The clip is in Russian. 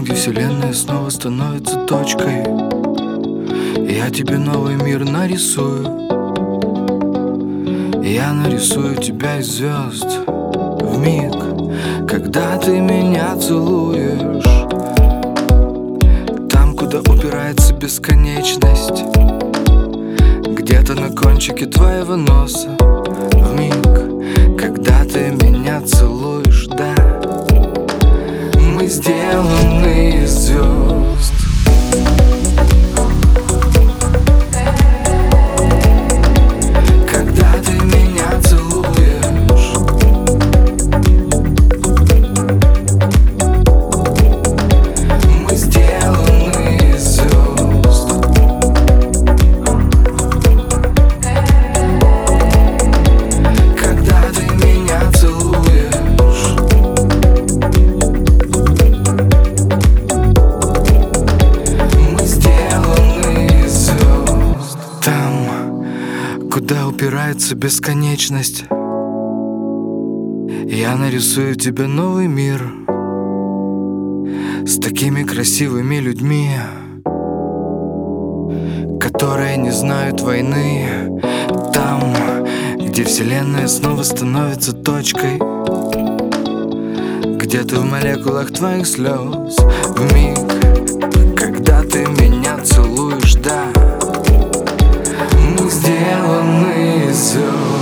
где вселенная снова становится точкой. Я тебе новый мир нарисую. Я нарисую тебя из звезд в миг, когда ты меня целуешь. Там, куда упирается бесконечность, где-то на кончике твоего носа. В миг, когда ты меня целуешь, да, мы сделаны из звезд. Когда ты меня целуешь, мы сделаны из звезд. Когда ты меня целуешь, мы сделаны из звезд. Там, куда упирается бесконечность, я нарисую тебе новый мир с такими красивыми людьми, которые не знают войны. Там, где вселенная снова становится точкой, где ты в молекулах твоих слез. В миг, когда ты меня целуешь, да, мы сделаны из звезд.